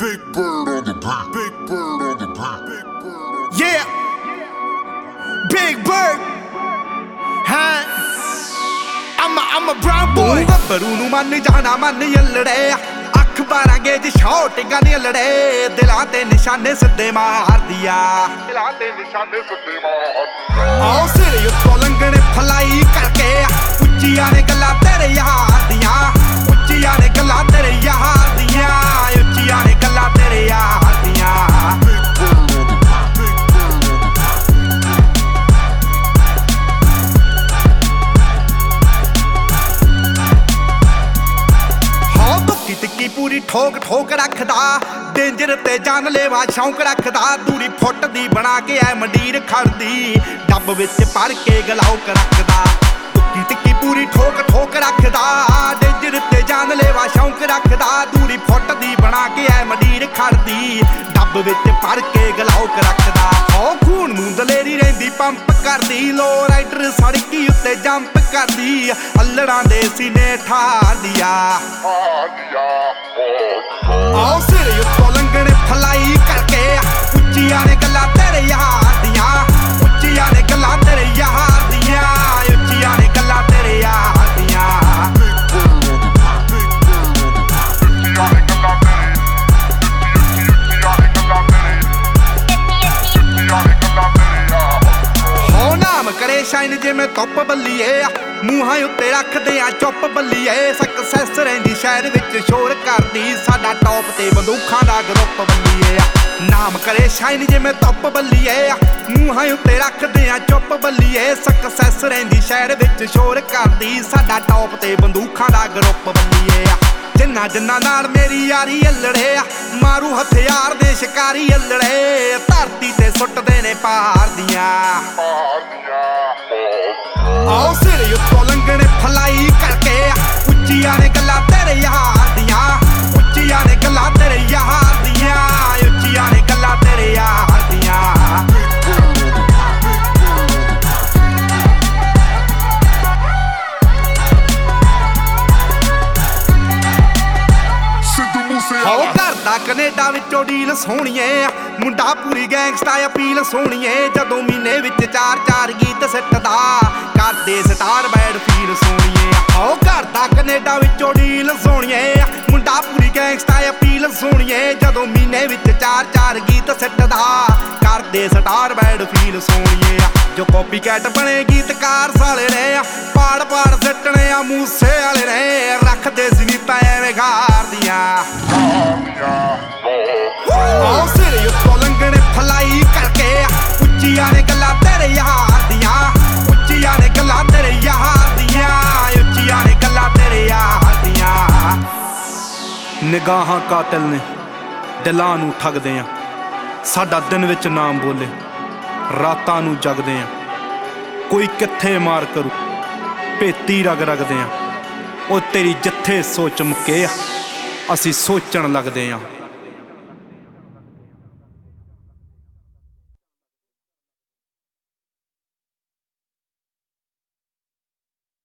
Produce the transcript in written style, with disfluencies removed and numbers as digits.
Big bird on the beat. Big bird on the beat. Big bird. Yeah. Big bird. Huh? I'm a brown boy. ਗੱਭਰੂ ਨੂੰ ਮੰਨ ਜਾਣਾ ਮੰਨ ਯੱਲੜੇ ਅੱਖ 12 gauge ਸ਼ਾਟਿੰਗਾਂ ਨੀ ਲੜੇ ਦਿਲਾਂ ਤੇ ਨਿਸ਼ਾਨੇ ਸਿੱਧੇ ਮਾਰਦੀ ਆ ਦਿਲਾਂ ਤੇ ਨਿਸ਼ਾਨੇ ਸਿੱਧੇ ਮਾਰਦੀ ਆ ਆਓ ਸਿਰ ਉੱਤੋਂ ਲੰਘਣੇ ਫਲਾਈ ਕਰਕੇ ਉੱਚੀਆਂ ਨੇ ਗੱਲਾਂ ਤੇਰੇ ਯਾਰ ਦੀਆਂ ਉੱਚੀਆਂ ਨੇ ਗੱਲਾਂ ਤੇਰੇ ਯਾਰ ਦੀਆਂ ਉੱਚੀਆਂ ਨੇ ਗੱਲਾਂ ਤੇਰੇ ਯਾਰ ਦੀਆਂ ਟਿੱਕੀ ਪੂਰੀ ਠੋਕ ਠੋਕ ਰੱਖਦਾ ਡੇਂਜਰ ਤੇ ਜਾਨਲੇਵਾ ਸ਼ੌਂਕ ਰੱਖਦਾ ਦੂਰੀ ਫੁੱਟ ਦੀ ਬਣਾ ਕੇ ਐ ਮੰਡੀਰ ਖੜਦੀ ਡੱਬ ਵਿੱਚ ਭਰ ਕੇ ਗਲਾਉਕ ਰੱਖਦਾ ਟਿੱਕੀ ਪੂਰੀ ਠੋਕ ਠੋਕ ਰੱਖਦਾ ਡੇਂਜਰ ਤੇ ਜਾਨਲੇਵਾ ਸ਼ੌਂਕ ਰੱਖਦਾ ਦੂਰੀ ਫੁੱਟ ਦੀ ਬਣਾ ਕੇ ਐ ਮੰਡੀਰ ਖੜਦੀ ਡੱਬ ਵਿੱਚ ਭਰ ਕੇ ਗਲਾਉਕ ਰੱਖਦਾ ਹੋ ਖੂਨ ਨੂੰ ਦਲੇਰੀ ਰਹਿੰਦੀ ਪੰਪ ਕਰਦੀ ਲੋ ਰਾਈਡਰ ਸੜਕੀ ਉੱਤੇ ਜੰਪ ਕਰਦੀ ਅੱਲੜਾਂ ਦੇ ਸੀਨੇ ਠਾਰਦੀ ਆ ਆਓ ਸਿਰ ਉੱਤੋਂ ਲੰਘਣੇ ਫਲਾਈ ਕਰਕੇ ਉੱਚੀਆਂ ਨੇ ਗੱਲਾਂ ਤੇਰੇ ਯਾਰ ਦੀਆਂ ਉੱਚੀਆਂ ਨੇ ਗੱਲਾਂ ਤੇਰੇ ਯਾਰ ਦੀਆਂ ਉੱਚੀਆਂ ਨੇ ਗੱਲਾਂ ਤੇਰੇ ਯਾਰ ਦੀਆਂ ਹੋ ਨਾਮ ਕਰੇ ਸ਼ਾਈਨ ਜਿਵੇਂ ਧੁੱਪ ਬੱਲੀਏ ਮੂੰਹਾਂ ਉੱਤੇ ਰੱਖਦੇ ਆ ਚੁੱਪ ਬੱਲੀਏ ਸਕਸੈਸ ਰਹਿੰਦੀ ਸ਼ਹਿਰ ਵਿੱਚ ਸ਼ੋਰ ਕਰਦੀ ਸਾਡਾ ਟੌਪ ਤੇ ਬੰਦੂਖਾਂ ਦਾ ਗਰੁੱਪ ਬੱਲੀਏ ਨਾਮ ਕਰੇ ਸ਼ਾਈਨ ਜਿਵੇਂ ਧੁੱਪ ਬੱਲੀਏ ਮੂੰਹਾਂ ਉੱਤੇ ਰੱਖਦੇ ਆ ਚੁੱਪ ਬੱਲੀਏ ਸਕਸੈਸ ਰਹਿੰਦੀ ਸ਼ਹਿਰ ਵਿੱਚ ਸ਼ੋਰ ਕਰਦੀ ਸਾਡਾ ਟੌਪ ਤੇ ਬੰਦੂਖਾਂ ਦਾ ਗਰੁੱਪ ਬੱਲੀਏ ਜਿੰਨਾ ਜਿੰਨਾ ਨਾਲ ਮੇਰੀ ਯਾਰੀ ਅੱਲੜੇ ਮਾਰੂ ਹਥਿਆਰ ਦੇ ਸ਼ਿਕਾਰੀ ਅੱਲੜੇ ਧਰਤੀ ਤੇ ਸੁੱਟਦੇ ਨੇ ਪਾਰ ਦੀਆਂ ਆਓ ਸਿਰ ਉੱਤੋਂ ਲੰਘਣੇ ਫਲਾਈ ਕਰਕੇ ਉੱਚੀਆਂ ਨੇ ਗੱਲਾਂ ਤੇਰੇ ਯਾਰ ਦੀਆਂ ਉੱਚੀਆਂ ਨੇ ਗੱਲਾਂ ਤੇਰੇ ਯਾਰ ਦੀਆਂ ਉੱਚੀਆਂ ਨੇ ਗੱਲਾਂ ਤੇਰੇ ਯਾਰ ਦੀਆਂ ਹੋ ਕਰਦਾ ਕੈਨੇਡਾ ਵਿੱਚੋਂ ਡੀਲ ਸੋਹਣੀਏ ਮੁੰਡਾ ਪੂਰੀ ਗੈਂਗਸਟਾ ਅਪੀਲ ਸੋਹਣੀਏ ਜਦੋਂ ਮਹੀਨੇ ਵਿੱਚ 4-4 ਗੀਤ ਸਿੱਟਦਾ ਕਰਦੇ ਸਟਾਰ ਬੈਡ ਫੀਲ ਸੋਹਣੀਏ ਹੋ ਕਰਦਾ ਕੈਨੇਡਾ ਵਿੱਚੋਂ ਡੀਲ ਸੋਹਣੀਏ ਮੁੰਡਾ ਪੂਰੀ ਗੈਂਗਸਟਾ ਅਪੀਲ ਸੋਹਣੀਏ ਜਦੋਂ ਮਹੀਨੇ ਵਿੱਚ 4-4 ਗੀਤ ਸਿੱਟਦਾ ਕਰਦੇ ਸਟਾਰ ਬੈਡ ਫੀਲ ਸੋਹਣੀਏ ਜੋ ਕਾਪੀ ਕੈਟ ਬਣੇ ਗੀਤਕਾਰ ਸਾਲੇ ਨੇ ਪਾੜ ਪਾੜ ਸਿੱਟਣੇ ਆ ਮੂਸੇ ਵਾਲੇ ਨੇ ਰੱਖਦੇ ਜ਼ਨੀਤਾਂ ਐਵੇਂ ਗਾਰਦੀਆਂ ਆਓ ਸਿਰ ਉੱਤੋਂ ਲੰਘਣੇ ਫਲਾਈ ਕਰਕੇ ਉੱਚੀਆਂ ਨੇ ਗੱਲਾਂ ਤੇਰੇ ਯਾਰ ਦੀਆਂ ਉੱਚੀਆਂ ਨੇ ਗੱਲਾਂ ਤੇਰੇ ਯਾਰ ਦੀਆਂ ਉੱਚੀਆਂ ਨੇ ਗੱਲਾਂ ਤੇਰੇ ਯਾਰ ਦੀਆਂ ਨਿਗਾਹਾਂ ਕਾਤਲ ਨੇ ਦਿਲਾਂ ਨੂੰ ਠੱਗਦੇ ਆ ਸਾਡਾ ਦਿਨ ਵਿੱਚ ਨਾਮ ਬੋਲੇ ਰਾਤਾਂ ਨੂੰ ਜਗਦੇ ਆ ਕੋਈ ਕਿੱਥੇ ਮਾਰ ਕਰੂ ਭੇਤੀ ਰਗ ਰਗਦੇ ਆ ਉਹ ਤੇਰੀ ਜਿੱਥੇ ਸੋਚ ਮੁੱਕੇ ਆ ਅਸੀਂ ਸੋਚਣ ਲੱਗਦੇ ਆ